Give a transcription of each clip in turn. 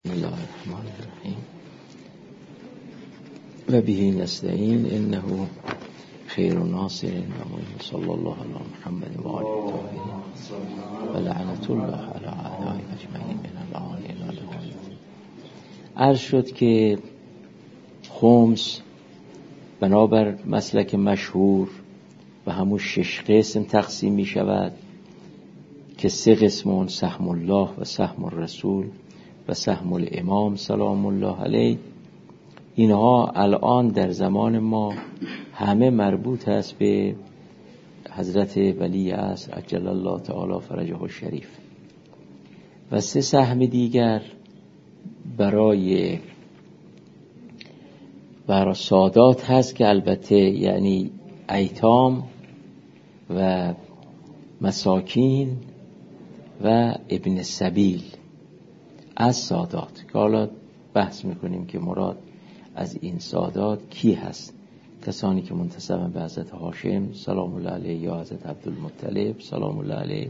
بسم الله الرحمن الرحیم و به نستعین انه خیر ناصر و معین صلی الله علی محمد و آله الطاهرین و لعنت الله علی اعداء اجمعین من الان الی الابد. عرض شد که خمس بنابر مسلک مشهور و همون 6 قسم تقسیم می شود که 3 قسمون سهم الله و سهم الرسول و سهم الامام سلام الله علیه. اینها الان در زمان ما همه مربوط است به حضرت ولی عصر عجل الله تعالی فرجه الشریف و 3 سهم دیگر برای سادات هست که البته یعنی ایتام و مساکین و ابن سبیل از سادات، که حالا بحث میکنیم که مراد از این سادات کی هست. کسانی که منتسبن به حضرت هاشم سلام الله علیه یا حضرت عبدالمطلب سلام الله علیه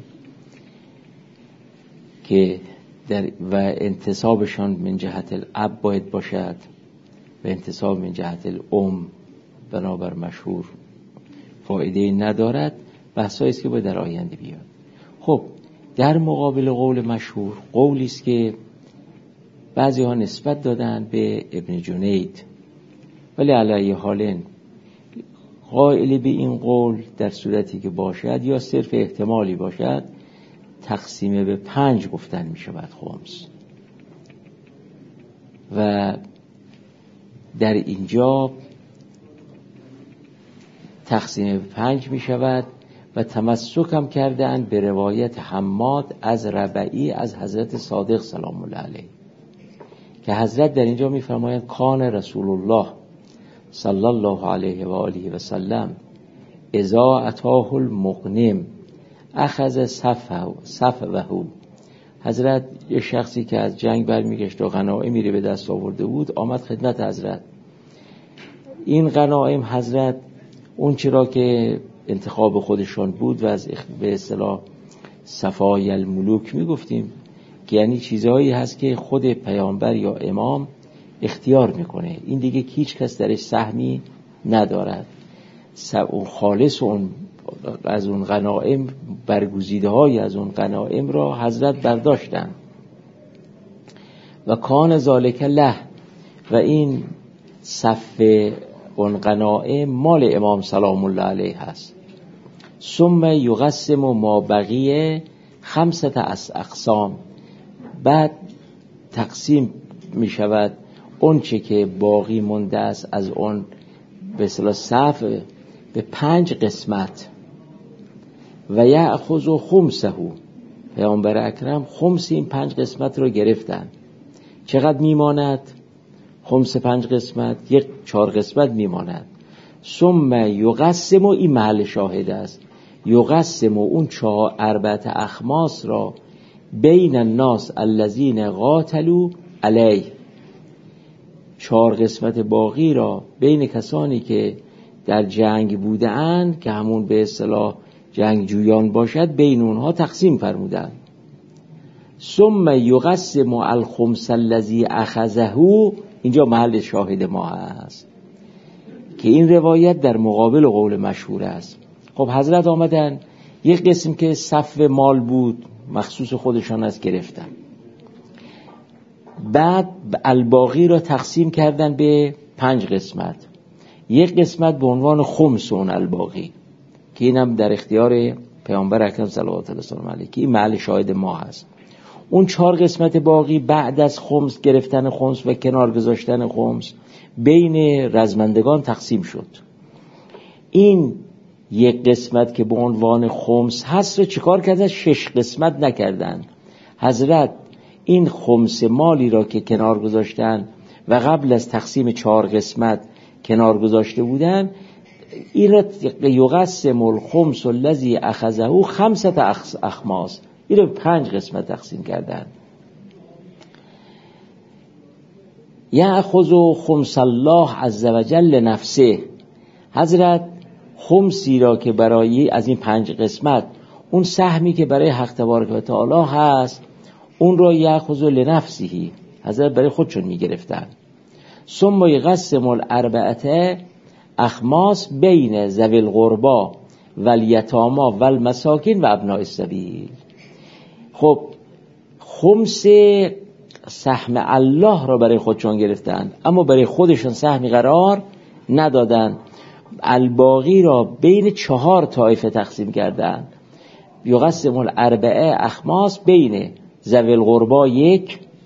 که و انتسابشان من جهت الاب باید باشد و انتساب من جهت الام بنابر مشهور فایده ندارد. بحثایی است که باید در آینده بیاد. خب در مقابل قول مشهور قولی است که بعضی ها نسبت دادن به ابن جنید، ولی علیه حالن قائل به این قول در صورتی که باشد یا صرف احتمالی باشد تقسیم به 5 گفتن می شود خمس، و در اینجا تقسیم به 5 می شود و تمسک هم کردن به روایت حماد از ربعی از حضرت صادق سلام الله علیه که حضرت در اینجا می فرمایند کان رسول الله صلی الله علیه و آله و سلم اذا اتاه المغنم اخذ صفوه. حضرت یه شخصی که از جنگ برمیگشت و غنایمی رو به دست آورده بود آمد خدمت حضرت. این غنایم حضرت اون چرا که انتخاب خودشان بود و از به اصطلاح صفای الملوک میگفتیم که یعنی چیزهایی هست که خود پیامبر یا امام اختیار میکنه، این دیگه هیچ کس درش سهمی ندارد. اون خالص اون از اون غنایم برگزیده های از اون غنایم را حضرت برداشتن و کان ذالک له، و این صف اون غنایم مال امام سلام الله علیه هست. ثم یقسم ما بقیه 5 اقسام، بعد تقسیم می شود اون چه که باقی مونده است از اون به اصطلاح صف به 5 قسمت و یأخذ خمسه. پیامبر اکرم خمس این 5 قسمت رو گرفتن. چقدر میماند؟ خمس 5 قسمت 4 قسمت میماند. ثم یقسم، این محل شاهد است، یقسم اون 4 اخماس را بین الناس الذین قاتلوا علیه، 4 قسمت باقی را بین کسانی که در جنگ بودند که همون به اصطلاح جنگجویان باشد بین اونها تقسیم فرمودند. ثم یقسم الخمس الذی اخذه، اینجا محل شاهد ما هست که این روایت در مقابل قول مشهور است. خب حضرت آمدن یک قسم که صف مال بود مخصوص خودشان از گرفتن، بعد الباقی را تقسیم کردن به 5 قسمت. یک قسمت به عنوان خمس اون الباقی که اینم در اختیار پیامبر اکرم صلوات الله وسلم علیه که این محل شاهد ما هست. اون 4 قسمت باقی بعد از خمس گرفتن خمس و کنار گذاشتن خمس بین رزمندگان تقسیم شد. این یک قسمت که به عنوان خمس هست رو چیکار کردن؟ 6 قسمت نکردن. حضرت این خمس مالی را که کنار گذاشتن و قبل از تقسیم 4 قسمت کنار گذاشته بودن، این را یقسم الخمس الذی اخذه 5 اخماس، این را 5 قسمت تقسیم کردن. یأخذ خمس الله عز وجل نفسه، حضرت خمسی را که برای از این 5 قسمت اون سهمی که برای حق تبارک و تعالی هست اون را یأخذ لنفسه، حضرت برای خودشون میگرفتن. ثم یقسم الاربعه اخماس بین ذوی القربا و الیتاما و المساکین و ابناء السبیل. خب خمس سهم الله را برای خودشون گرفتن، اما برای خودشون سهمی قرار ندادن. الباقی را بین 4 طایفه تقسیم کردن. یقسم الاربعه اخماس بین ذوی القربا 1،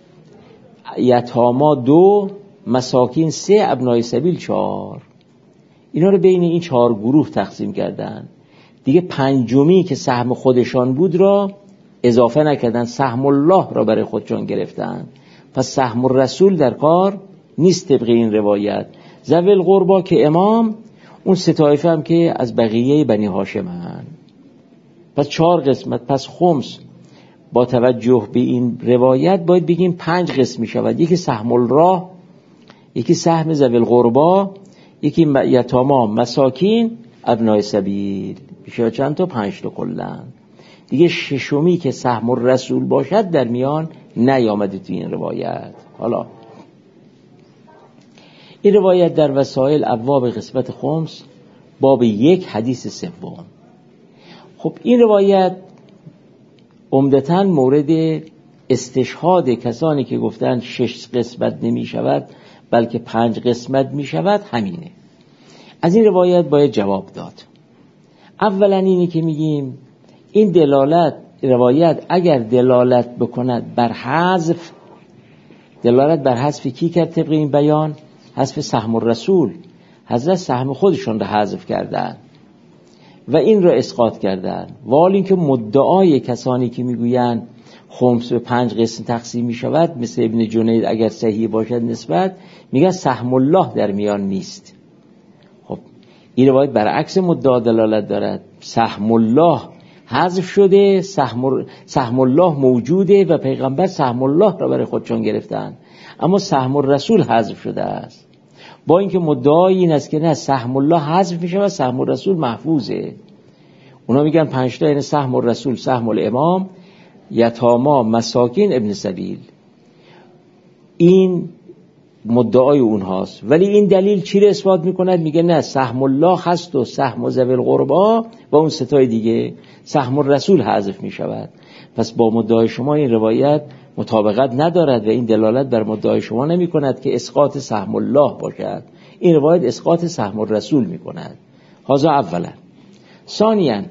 یتاما 2، مساکین 3، ابنای سبیل 4. اینا رو بین این 4 گروه تقسیم کردن. دیگه پنجمی که سهم خودشان بود را اضافه نکردن، سهم الله را برای خودشان گرفتن. پس سهم الرسول در کار نیست طبق این روایت. ذوی القربا که امام، اون 3 طایفه هم که از بقیه بنی هاشم هن. پس 4 قسمت. پس خمس با توجه به این روایت باید بگیم 5 قسم می شود. یکی سهم الله، یکی سهم ذوی القربا، یکی یتاما، مساکین، ابنای سبیل. میشه چند تا؟ 5 تا کلا. دیگه ششمی که سهم الرسول باشد در میان نیامده تو این روایت. حالا این روایت در وسائل ابواب قسمت خمس باب 1 حدیث 3. خب این روایت عمدتاً مورد استشهاد کسانی که گفتن 6 قسمت نمی شود بلکه 5 قسمت می شود همینه. از این روایت باید جواب داد. اولا اینی که میگیم این روایت اگر دلالت بکند بر حذف، دلالت بر حذف کی کرد طبق این بیان؟ حذف سهم الرسول. حضرت سهم خودشون رو حذف کردن و این رو اسقاط کردن. ولی اینکه مدعای کسانی که میگویند خمس به 5 قسم تقسیم می شود، مثل ابن جنید اگر صحیح باشد نسبت، میگه سهم الله در میان نیست. خب این روایت برعکس مدعا دلالت دارد. سهم الله حذف شده، سهم الله موجوده و پیغمبر سهم الله را برای خودشون گرفتن، اما سهم الرسول حذف شده است. با اینکه مدعای این است که نه، سهم الله حذف میشه و سهم الرسول محفوظه. اونا میگن 5 تا، یعنی سهم الرسول، سهم الامام، یتاما، مساکین، ابن سبیل. این مدعای اونهاست. ولی این دلیل چی رو اثبات میکند؟ میگه نه، سهم الله هست و سهم ذوی القربا و اون 3 تای دیگه سهم الرسول حذف میشود. پس با مدعای شما این روایت مطابقت ندارد و این دلالت بر مدعای شما نمی کند که اسقاط سهم الله باشد. این روایت اسقاط سهم الرسول می کند. هذا اولا. ثانیاً،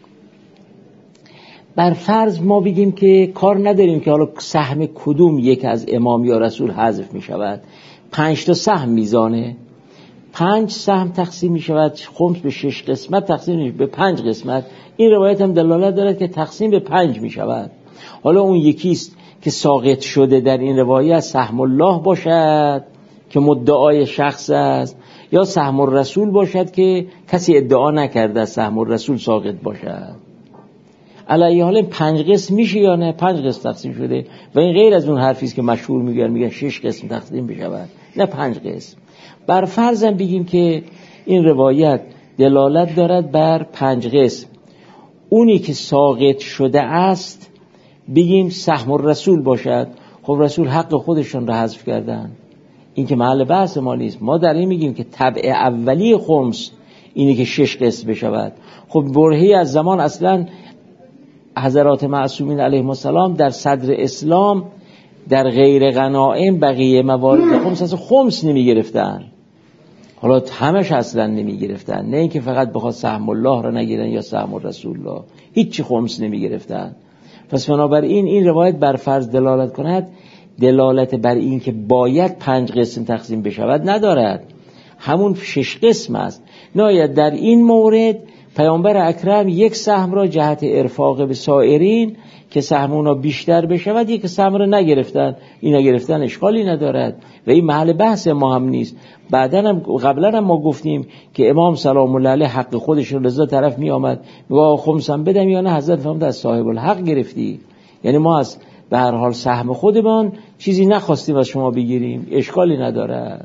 بر فرض ما بگیم که کار نداریم که حالا سهم کدوم یک از امام یا رسول حذف می شود. 5 تا سهم میزانه، 5 سهم تقسیم می شود. خمس به 6 قسمت تقسیم می شود، به 5 قسمت. این روایت هم دلالت دارد که تقسیم به 5 می شود. حالا اون یکیست که ساقط شده در این روایت سهم الله باشد که مدعای شخص است، یا سهم الرسول باشد که کسی ادعا نکرده سهم الرسول ساقط باشد. علیه حال 5 قسم میشه یا نه؟ 5 قسم تقسیم شده و این غیر از اون حرفی است که مشهور میگن 6 قسم تقسیم بشود، نه 5 قسم. بر فرضم بگیم که این روایت دلالت دارد بر 5 قسم، اونی که ساقط شده است بگیم سهم الرسول باشد. خب رسول حق خودشون رو حذف کردن، این که محل بحث ما نیست. ما در این میگیم که طبع اولی خمس اینی که 6 قسم بشود. خب برهی از زمان اصلا حضرات معصومین علیهم السلام در صدر اسلام در غیر غنائم بقیه موارد خمس اصلا خمس نمی گرفتن. حالا همش اصلا نمی گرفتن، نه اینکه فقط بخواد سهم الله را نگیرن یا سهم رسول الله، هیچی خمس نمی گرفتن. پس بنابراین این روایت بر فرض دلالت کند، دلالت بر این که باید 5 قسم تقسیم بشود ندارد، همون 6 قسم است. ناید در این مورد پیامبر اکرم 1 سهم را جهت ارفاق به سایرین که سهم اونا بیشتر بشود 1 سهم را نگرفتن. این نگرفتن اشکالی ندارد و این محل بحث ما هم نیست. قبلا هم ما گفتیم که امام سلام الله علیه حق خودش رو رضا طرف می آمد میگه خمسم بدم یا نه، حضرت فرمود از صاحب الحق گرفتی. یعنی ما از به هر حال سهم خودمان چیزی نخواستیم از شما بگیریم، اشکالی ندارد.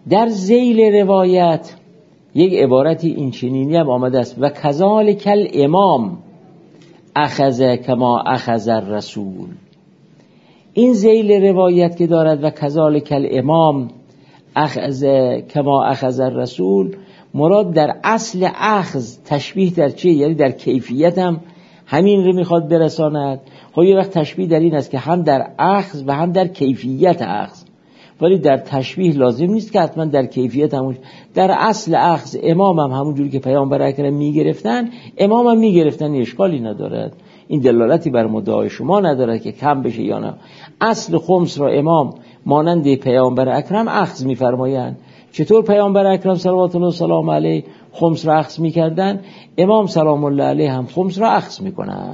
در ذیل روایت یک عبارتی این چنینی هم آمده است: و کذالک الامام اخذ کما اخذ الرسول. این ذیل روایت که دارد و کذالک الامام اخذ کما اخذ الرسول، مراد در اصل اخذ تشبیه در چه؟ یعنی در کیفیت هم همین رو میخواد برساند. خب یه وقت تشبیه در این است که هم در اخذ و هم در کیفیت اخذ، ولی در تشبیه لازم نیست که حتما در کیفیت همون. در اصل اخذ امام هم همون جوری که پیامبر اکرم میگرفتن، امام هم میگرفتن، اشکالی ندارد. این دلالتی بر مدعای شما ندارد که کم بشه یا نه. اصل خمس را امام مانند پیامبر اکرم اخذ میفرمایند. چطور پیامبر اکرم صلوات الله و سلام علیه خمس را اخذ میکردن، امام سلام الله علیه هم خمس را اخذ میکنن.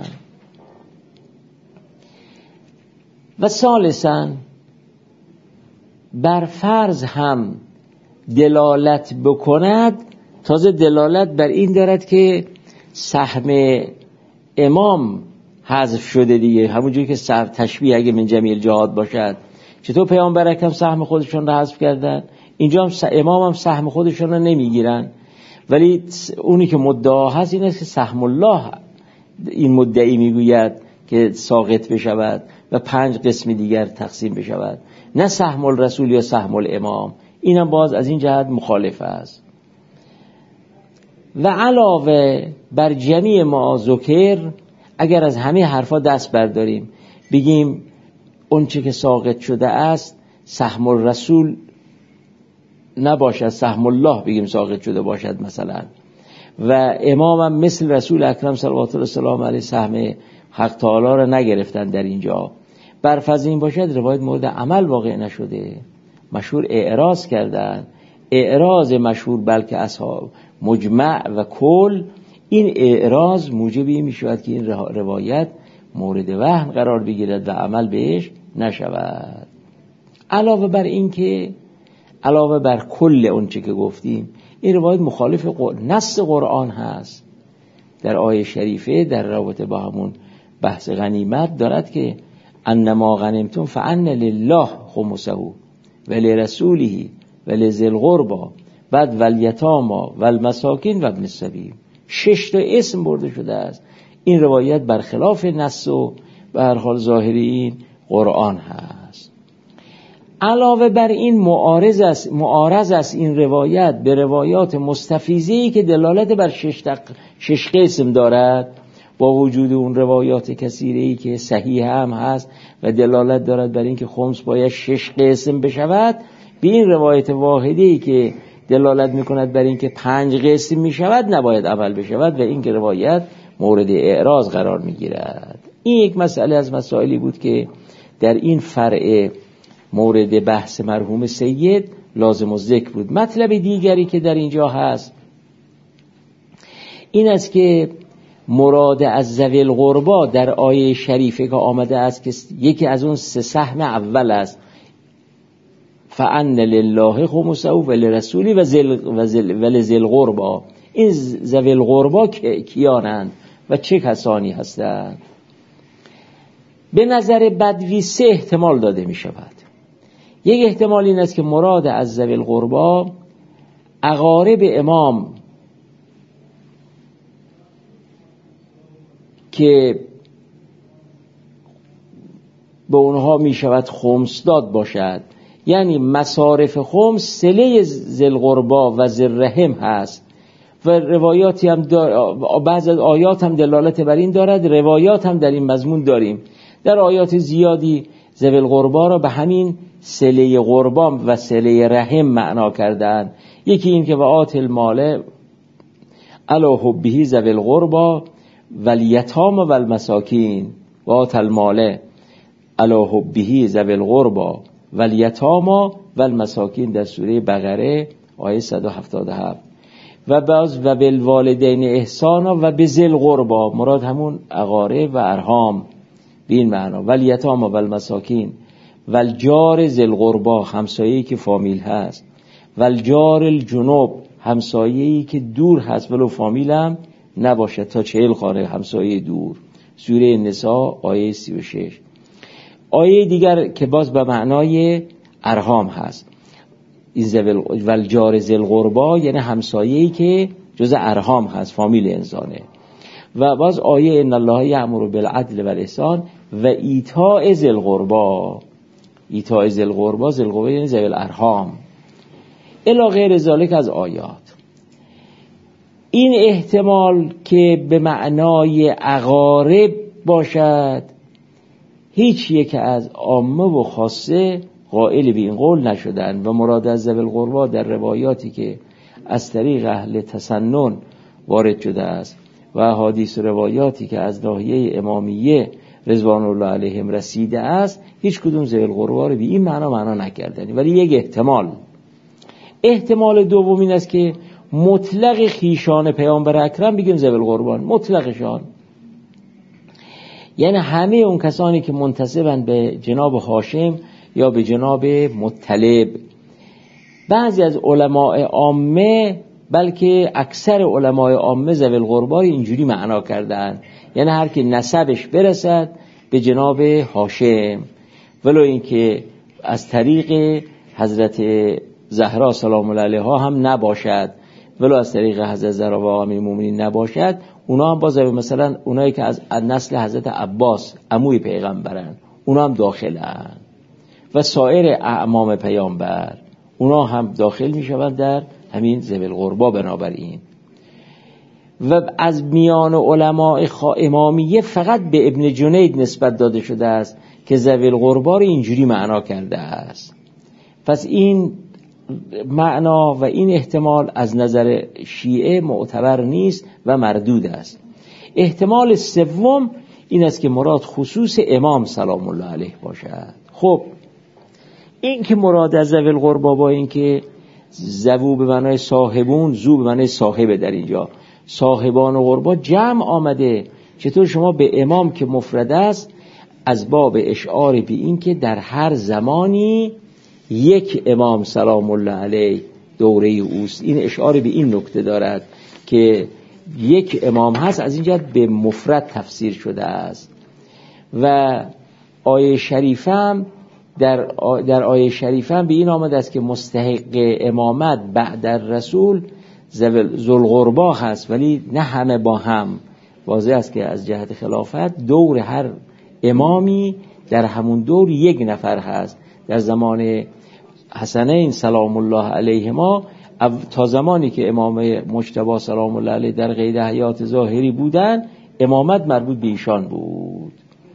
و ثالثاً بر فرض هم دلالت بکند، تازه دلالت بر این دارد که سهم امام حذف شده دیگه، همونجوری که تشبیه اگه من جمیع الجهات باشد. چطور پیامبر اکرم سهم خودشون را حذف کردن، اینجا هم امام هم سهم خودشون را نمیگیرن، ولی اونی که مدعا هست این است که سهم الله، این مدعی میگوید که ساقط بشود و 5 قسم دیگر تقسیم بشود، نه سهم الرسول یا سهم الامام. اینم باز از این جهت مخالف است. و علاوه بر جمیع ما ذکر، اگر از همه حرفا دست برداریم بگیم اون چه که ساقط شده است سهم الرسول نباشد، سهم الله بگیم ساقط شده باشد مثلا، و امام هم مثل رسول اکرم صلوات الله وسلام علیه سهم حق تعالی را نگرفتن در اینجا، برفرض این باشد روایت مورد عمل واقع نشده، مشهور اعراض کردن، اعراض مشهور بلکه اصحاب مجمع و کل، این اعراض موجبی می شود که این روایت مورد وهم قرار بگیرد و عمل بهش نشود. علاوه بر این که علاوه بر کل اون چه که گفتیم، این روایت مخالف نص قرآن هست. در آیه شریفه در رابطه با همون بحث غنیمت دارد که انما غنمتم فان لله خمسه و لرسوله و لذی القربى بعد والیتاما والمساکین و ابن السبیل، 6 تا اسم برده شده است. این روایت برخلاف نص و به هر حال ظاهری این قرآن هست. علاوه بر این معارض است این روایت به روایات مستفیضه‌ای که دلالت بر 6 قسم دارد، با وجود اون روایات کثیره‌ای که صحیح هم هست و دلالت دارد بر این که خمس باید 6 قسم بشود، به این روایت واحدی که دلالت میکند بر این که 5 قسم میشود نباید عمل بشود و این که روایت مورد اعراض قرار میگیرد. این یک مسئله از مسائلی بود که در این فرع مورد بحث مرحوم سید لازم الذکر بود. مطلب دیگری که در اینجا هست این است که مراد از ذوی القربی در آیه شریفه که آمده است که یکی از اون 3 سهم اول است، فان لله خمسه و لرسوله و لذی القربی. این ذوی القربی کیانند و چه کسانی هستند؟ به نظر بدوی 3 احتمال داده می شود. یک احتمال این است که مراد از ذوی القربی اقارب امام که به اونها می شود خمس داد باشد، یعنی مصارف خمس صله ذی القربی و ذی الرحم هست و روایاتی هم بعض از آیات هم دلالت بر این دارد، روایات هم در این مضمون داریم. در آیات زیادی ذوی القربی را به همین صله قربان و صله رحم معنا کردن. یکی این که وآت المال علی حبه ذوی القربی والیتام و المساکین، وآت المال علی حبه ذوی القربی والیتام و المساکین در سوره بقره آیه 177. و باز و بالوالدین احسانا و بذی القربی، مراد همون اقارب و ارحام به این معنا، والیتام و المساکین والجار ذی القربی، همسایه‌ای که فامیل هست، والجار الجنوب، همسایه‌ای که دور هست ولو فامیل هم نباشد، تا 40 خانه همسایه دور، سوره نساء آیه 36. آیه دیگر که باز به معنای ارحام هست، والجار ذی القربا یعنی همسایه‌ای که جز ارحام هست، فامیل انسانه. و باز آیه ان الله یأمر بالعدل والاحسان و ایتاء ذی القربا، ایتاء ذی القربا، ذی القربا یعنی ذوی الارحام الی غیر ذلک از آیات. این احتمال که به معنای اقارب باشد هیچ یک از عامه و خاصه قائل به این قول نشدند و مراد از ذوی القربا در روایاتی که از طریق اهل تسنن وارد شده است و احادیث و روایاتی که از ناحیه امامیه رضوان الله علیهم رسیده است هیچ کدوم ذوی القربا رو به این معنا نکردند. ولی یک احتمال دوم این است که مطلق خیشان پیامبر اکرم بگیم ذوی القربان، مطلقشان، یعنی همه اون کسانی که منتسبند به جناب هاشم یا به جناب مطلب. بعضی از علماء عامه بلکه اکثر علماء عامه ذوی القربا اینجوری معنا کردن، یعنی هر که نسبش برسد به جناب هاشم، ولو اینکه از طریق حضرت زهرا سلام الله علیها هم نباشد، ولو از طریق حضرت زهرا و امیر المؤمنین نباشد، اونا هم باز مثلا اونایی که از نسل حضرت عباس عموی پیغمبرن اونا هم داخلن و سایر اعمام پیامبر اونا هم داخل میشوند در همین ذوی القربا. بنابراین و از میان علماء امامیه فقط به ابن جنید نسبت داده شده است که ذوی القربا رو اینجوری معنا کرده است. پس این معنا و این احتمال از نظر شیعه معتبر نیست و مردود است. احتمال سوم این است که مراد خصوص امام سلام الله علیه باشد. خب این که مراد از ذوی القربا با این که ذو به معنای صاحبون، ذو به معنای صاحبه، در اینجا صاحبان و قربا جمع آمده، چطور شما به امام که مفرد است از باب اشعار به این که در هر زمانی یک امام سلام الله علیه دوره اوست. این اشعار به این نکته دارد که یک امام هست، از اینجا به مفرد تفسیر شده است. و آیه شریفم در آیه شریفم به این آمده است که مستحق امامت بعد رسول ذوالقربا هست، ولی نه همه با هم. واضح است که از جهت خلافت دور هر امامی در همون دور یک نفر هست. در زمان حسنین سلام الله علیهما تا زمانی که امام مجتبی سلام الله علیه در قید حیات ظاهری بودن امامت مربوط به ایشان بود.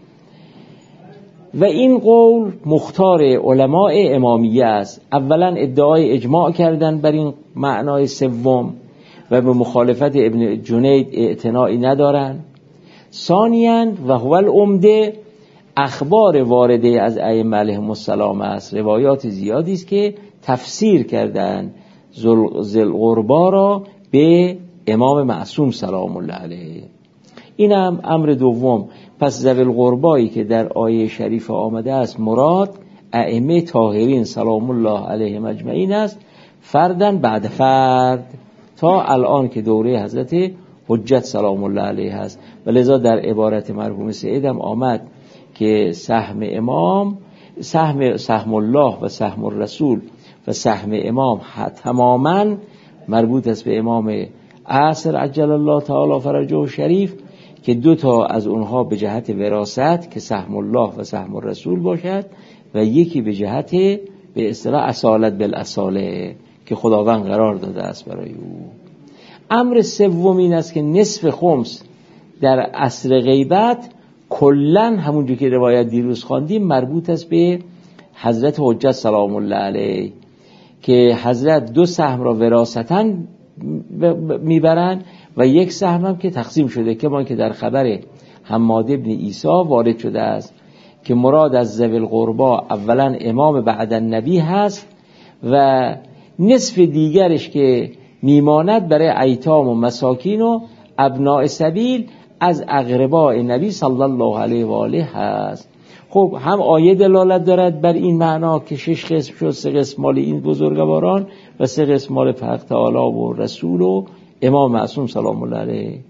و این قول مختار علماء امامیه است. اولا ادعای اجماع کردن بر این معنای سوم و به مخالفت ابن جنید اعتنایی ندارن. ثانیاً و هو العمده اخبار وارده از ائمه علیهم السلام است. روایات زیادی است که تفسیر کردن ذی القربا را به امام معصوم سلام الله علیه. اینم امر دوم. پس ذوی القربایی که در آیه شریف آمده است مراد ائمه طاهرین سلام الله علیهم اجمعین است، فردن بعد فرد، تا الان که دوره حضرت حجت سلام الله علیه است. و لذا در عبارت مرحوم سعید هم آمد که سهم امام، سهم الله و سهم الرسول و سهم امام تماما مربوط است به امام عصر عجل الله تعالی فرجه شریف، که دو تا از اونها به جهت وراثت که سهم الله و سهم الرسول باشد و یکی به جهت به اصطلاح اصالت بالاصاله که خداوند قرار داده است برای او. امر سوم این است که نصف خمس در عصر غیبت کلن همونجور که روایت دیروز خواندیم مربوط است به حضرت حجت سلام الله علیه که حضرت دو سهم را وراثتاً میبرن و یک سهم هم که تقسیم شده، که ما که در خبر حماد ابن عیسی وارد شده است که مراد از ذوی القربا اولا امام بعد النبی هست و نصف دیگرش که میماند برای ایتام و مساکین و ابناء سبیل از اقرباء نبی صلی الله علیه و آله هست. خب هم آیه دلالت دارد بر این معنا که 6 قسم شد، 3 قسم مال این بزرگواران و 3 قسم مال حق تعالی و رسول و امام معصوم سلام الله علیه.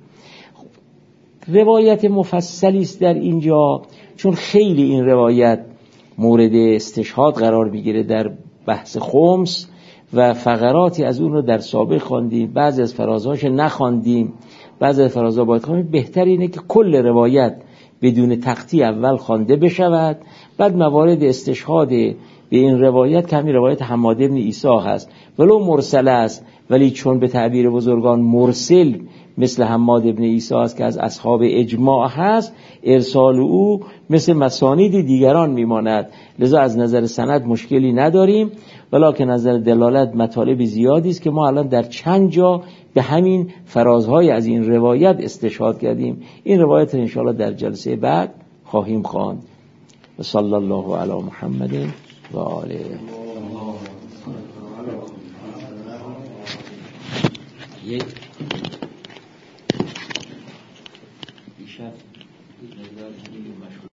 روایت مفصلی است در اینجا، چون خیلی این روایت مورد استشهاد قرار میگیره در بحث خمس و فقراتی از اون رو در سابق خواندیم، بعضی از فرازهاش نخواندیم، بعضی از فرازها باید خواندیم. بهتر اینه که کل روایت بدون تقطیع اول خوانده بشود، بعد موارد استشهاد به این روایت که همین روایت حماد بن عیسی هست، ولو مرسل است ولی چون به تعبیر بزرگان مرسل مثل حماد بن عیسی است که از اصحاب اجماع هست، ارسال او مثل مسانید دیگران میماند، لذا از نظر سند مشکلی نداریم، ولکن نظر دلالت مطالب زیادی است که ما الان در چند جا به همین فرازهای از این روایت استشهاد کردیم. این روایت رو انشاءالله در جلسه بعد خواهیم خواند. و صلی الله علی محمد و آله.